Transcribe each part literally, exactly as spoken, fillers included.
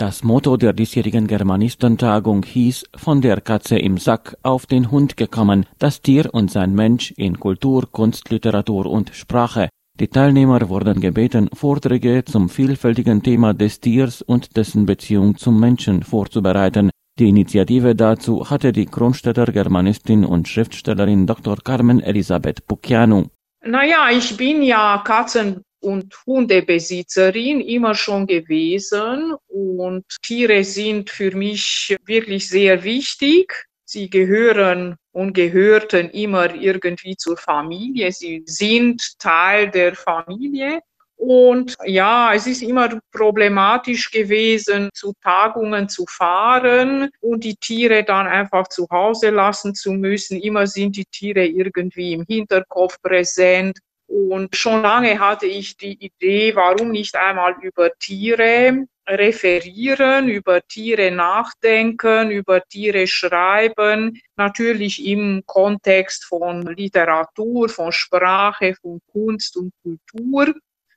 Das Motto der diesjährigen Germanistentagung hieß „Von der Katze im Sack auf den Hund gekommen, das Tier und sein Mensch in Kultur, Kunst, Literatur und Sprache“. Die Teilnehmer wurden gebeten, Vorträge zum vielfältigen Thema des Tiers und dessen Beziehung zum Menschen vorzubereiten. Die Initiative dazu hatte die Kronstedter Germanistin und Schriftstellerin Doktor Carmen Elisabeth Pucianu. Naja, ich bin ja Katzen- und Hundebesitzerin immer schon gewesen und Tiere sind für mich wirklich sehr wichtig. Sie gehören und gehörten immer irgendwie zur Familie. Sie sind Teil der Familie. Und ja, es ist immer problematisch gewesen, zu Tagungen zu fahren und die Tiere dann einfach zu Hause lassen zu müssen. Immer sind die Tiere irgendwie im Hinterkopf präsent. Und schon lange hatte ich die Idee, warum nicht einmal über Tiere referieren, über Tiere nachdenken, über Tiere schreiben, natürlich im Kontext von Literatur, von Sprache, von Kunst und Kultur.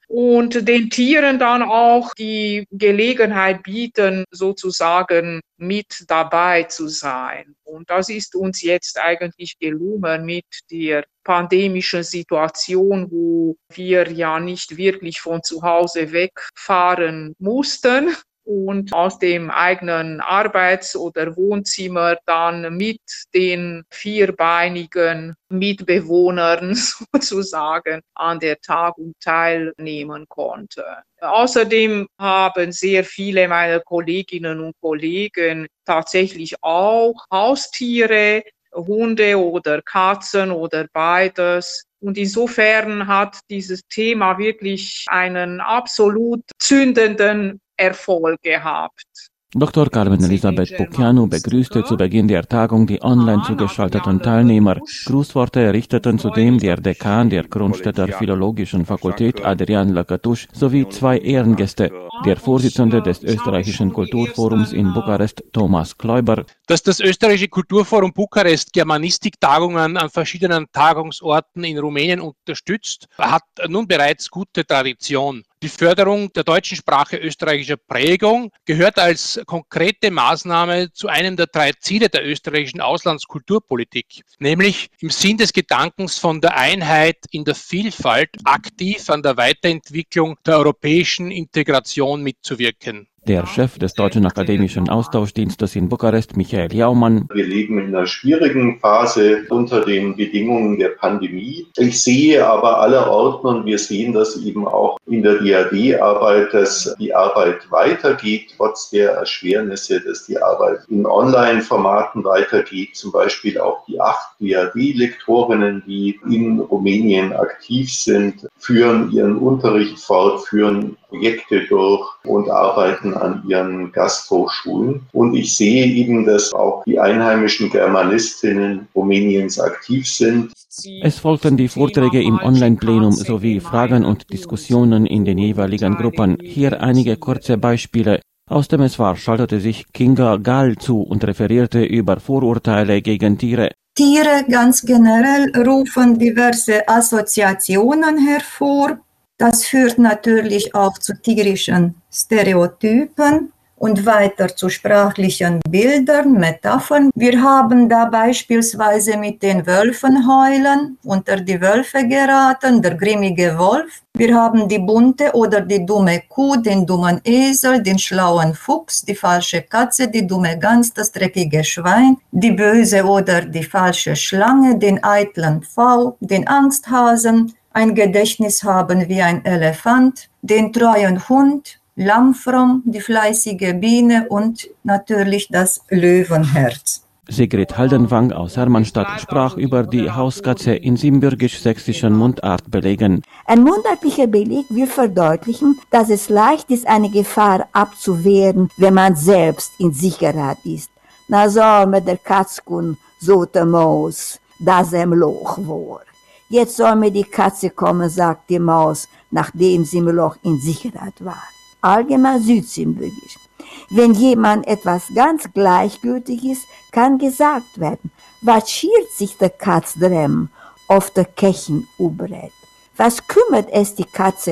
Und den Tieren dann auch die Gelegenheit bieten, sozusagen mit dabei zu sein. Und das ist uns jetzt eigentlich gelungen mit der pandemischen Situation, wo wir ja nicht wirklich von zu Hause wegfahren mussten und aus dem eigenen Arbeits- oder Wohnzimmer dann mit den vierbeinigen Mitbewohnern sozusagen an der Tagung teilnehmen konnte. Außerdem haben sehr viele meiner Kolleginnen und Kollegen tatsächlich auch Haustiere, Hunde oder Katzen oder beides. Und insofern hat dieses Thema wirklich einen absolut zündenden Erfolg gehabt. Doktor Carmen Elisabeth Pucianu begrüßte zu Beginn der Tagung die online zugeschalteten Teilnehmer. Grußworte errichteten zudem der Dekan der Kronstedter Philologischen Fakultät Adrian Lăcătuș sowie zwei Ehrengäste, der Vorsitzende des österreichischen Kulturforums in Bukarest, Thomas Kläuber. Dass das österreichische Kulturforum Bukarest Germanistik-Tagungen an verschiedenen Tagungsorten in Rumänien unterstützt, hat nun bereits gute Tradition. Die Förderung der deutschen Sprache österreichischer Prägung gehört als konkrete Maßnahme zu einem der drei Ziele der österreichischen Auslandskulturpolitik, nämlich im Sinn des Gedankens von der Einheit in der Vielfalt aktiv an der Weiterentwicklung der europäischen Integration mitzuwirken. Der Chef des Deutschen Akademischen Austauschdienstes in Bukarest, Michael Jaumann. Wir leben in einer schwierigen Phase unter den Bedingungen der Pandemie. Ich sehe aber allerorten, und wir sehen das eben auch in der D A D-Arbeit, dass die Arbeit weitergeht, trotz der Erschwernisse, dass die Arbeit in Online-Formaten weitergeht. Zum Beispiel auch die acht D A D-Lektorinnen, die in Rumänien aktiv sind, führen ihren Unterricht fort, führen Projekte durch und arbeiten an ihren Gasthochschulen. Und ich sehe eben, dass auch die einheimischen Germanistinnen Rumäniens aktiv sind. Es folgten die Vorträge im Online-Plenum sowie Fragen und Diskussionen in den jeweiligen Gruppen. Hier einige kurze Beispiele. Aus dem S W A R schaltete sich Kinga Gall zu und referierte über Vorurteile gegen Tiere. Tiere ganz generell rufen diverse Assoziationen hervor. Das führt natürlich auch zu tierischen Stereotypen und weiter zu sprachlichen Bildern, Metaphern. Wir haben da beispielsweise mit den Wölfen heulen, unter die Wölfe geraten, der grimmige Wolf. Wir haben die bunte oder die dumme Kuh, den dummen Esel, den schlauen Fuchs, die falsche Katze, die dumme Gans, das dreckige Schwein, die böse oder die falsche Schlange, den eitlen Pfau, den Angsthasen, ein Gedächtnis haben wie ein Elefant, den treuen Hund, Lammfromm, die fleißige Biene und natürlich das Löwenherz. Sigrid Haldenwang aus Hermannstadt sprach über die Hauskatze in siebenbürgisch-sächsischen Mundart belegen. Ein mundartlicher Beleg will verdeutlichen, dass es leicht ist, eine Gefahr abzuwehren, wenn man selbst in Sicherheit ist. Na so mit der Katzkun, so der Maus, das im Loch war. Jetzt soll mir die Katze kommen, sagt die Maus, nachdem sie im Loch in Sicherheit war. Allgemein südsiebenbürgisch. Wenn jemand etwas ganz gleichgültig ist, kann gesagt werden, was schiert sich der Katz drem auf der Kechen ubret? Was kümmert es die Katze,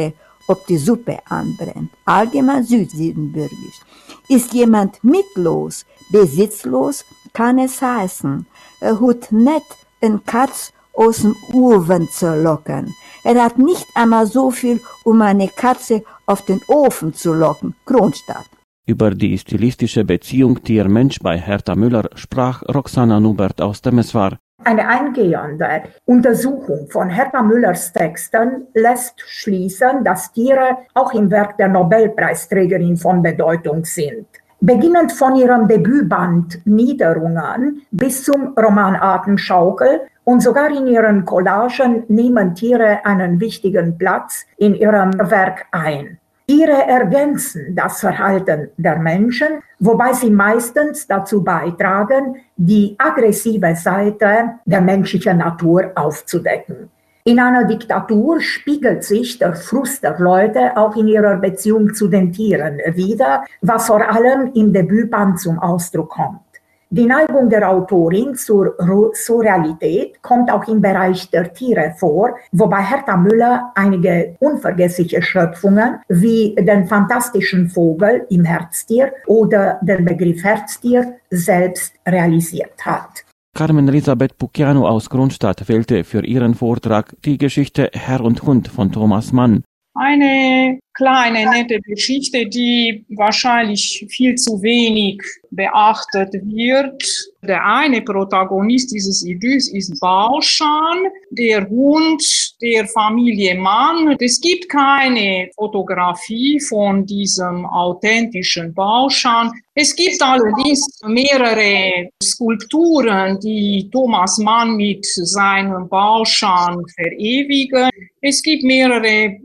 ob die Suppe anbrennt. Allgemein südsiebenbürgisch. Ist jemand mitlos, besitzlos, kann es heißen, er hat nicht eine Katz aus dem Ofen zu locken. Er hat nicht einmal so viel, um eine Katze auf den Ofen zu locken. Kronstadt. Über die stilistische Beziehung Tier-Mensch bei Herta Müller sprach Roxana Nubert aus Temeswar. Eine eingehende Untersuchung von Herta Müllers Texten lässt schließen, dass Tiere auch im Werk der Nobelpreisträgerin von Bedeutung sind. Beginnend von ihrem Debütband Niederungen bis zum Roman Atemschaukel und sogar in ihren Collagen nehmen Tiere einen wichtigen Platz in ihrem Werk ein. Tiere ergänzen das Verhalten der Menschen, wobei sie meistens dazu beitragen, die aggressive Seite der menschlichen Natur aufzudecken. In einer Diktatur spiegelt sich der Frust der Leute auch in ihrer Beziehung zu den Tieren wider, was vor allem im Debütband zum Ausdruck kommt. Die Neigung der Autorin zur Surrealität kommt auch im Bereich der Tiere vor, wobei Herta Müller einige unvergessliche Schöpfungen wie den fantastischen Vogel im Herztier oder den Begriff Herztier selbst realisiert hat. Carmen Elisabeth Pucchiano aus Kronstadt wählte für ihren Vortrag die Geschichte Herr und Hund von Thomas Mann. Eine kleine, nette Geschichte, die wahrscheinlich viel zu wenig beachtet wird. Der eine Protagonist dieses Idylls ist Bauschan, der Hund der Familie Mann. Es gibt keine Fotografie von diesem authentischen Bauschan. Es gibt allerdings mehrere Skulpturen, die Thomas Mann mit seinem Bauschan verewigen. Es gibt mehrere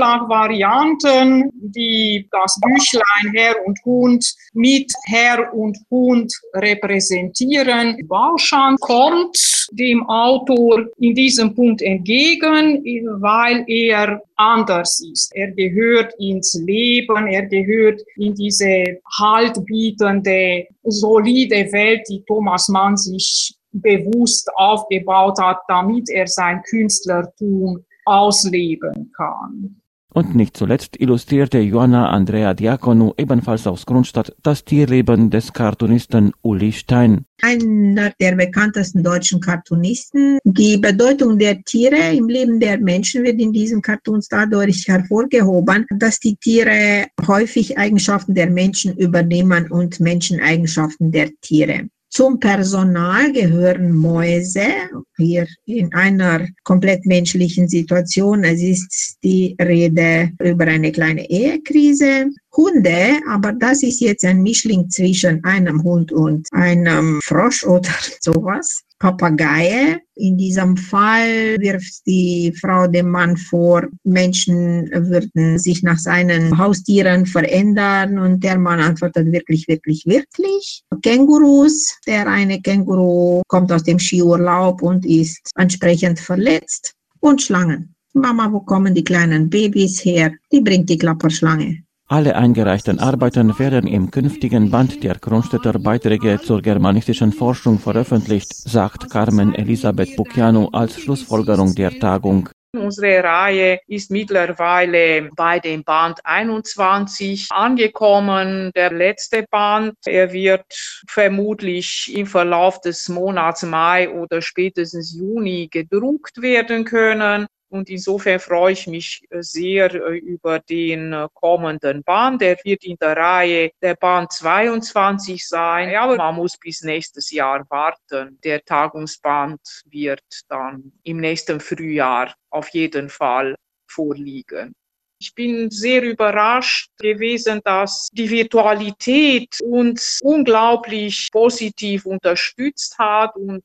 Umschlagvarianten, die das Büchlein Herr und Hund mit Herr und Hund repräsentieren. Bauschan kommt dem Autor in diesem Punkt entgegen, weil er anders ist. Er gehört ins Leben, er gehört in diese haltbietende, solide Welt, die Thomas Mann sich bewusst aufgebaut hat, damit er sein Künstlertum ausleben kann. Und nicht zuletzt illustrierte Joanna Andrea Diaconu, ebenfalls aus Kronstadt, das Tierleben des Cartoonisten Uli Stein. Einer der bekanntesten deutschen Cartoonisten. Die Bedeutung der Tiere im Leben der Menschen wird in diesen Cartoons dadurch hervorgehoben, dass die Tiere häufig Eigenschaften der Menschen übernehmen und Menschen Eigenschaften der Tiere. Zum Personal gehören Mäuse, hier in einer komplett menschlichen Situation. Es ist die Rede über eine kleine Ehekrise. Hunde, aber das ist jetzt ein Mischling zwischen einem Hund und einem Frosch oder sowas. Papageie. In diesem Fall wirft die Frau dem Mann vor, Menschen würden sich nach seinen Haustieren verändern und der Mann antwortet wirklich, wirklich, wirklich. Kängurus. Der eine Känguru kommt aus dem Skiurlaub und ist entsprechend verletzt. Und Schlangen. Mama, wo kommen die kleinen Babys her? Die bringt die Klapperschlange. Alle eingereichten Arbeiten werden im künftigen Band der Kronstädter Beiträge zur germanistischen Forschung veröffentlicht, sagt Carmen Elisabeth Pucchiano als Schlussfolgerung der Tagung. Unsere Reihe ist mittlerweile bei dem Band einundzwanzig angekommen. Der letzte Band, er wird vermutlich im Verlauf des Monats Mai oder spätestens Juni gedruckt werden können. Und insofern freue ich mich sehr über den kommenden Band. Der wird in der Reihe der Band zweiundzwanzig sein. Ja, aber man muss bis nächstes Jahr warten. Der Tagungsband wird dann im nächsten Frühjahr auf jeden Fall vorliegen. Ich bin sehr überrascht gewesen, dass die Virtualität uns unglaublich positiv unterstützt hat und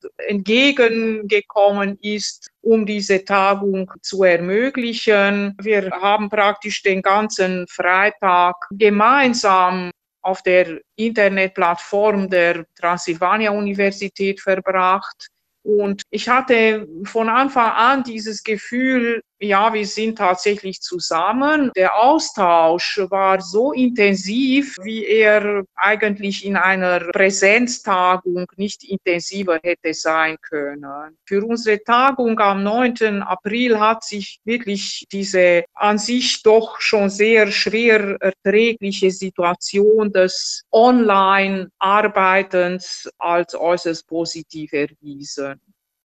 entgegengekommen ist, um diese Tagung zu ermöglichen. Wir haben praktisch den ganzen Freitag gemeinsam auf der Internetplattform der Transsilvania-Universität verbracht. Und ich hatte von Anfang an dieses Gefühl, Ja, wir sind tatsächlich zusammen. Der Austausch war so intensiv, wie er eigentlich in einer Präsenztagung nicht intensiver hätte sein können. Für unsere Tagung am neunten April hat sich wirklich diese an sich doch schon sehr schwer erträgliche Situation des Online-Arbeitens als äußerst positiv erwiesen.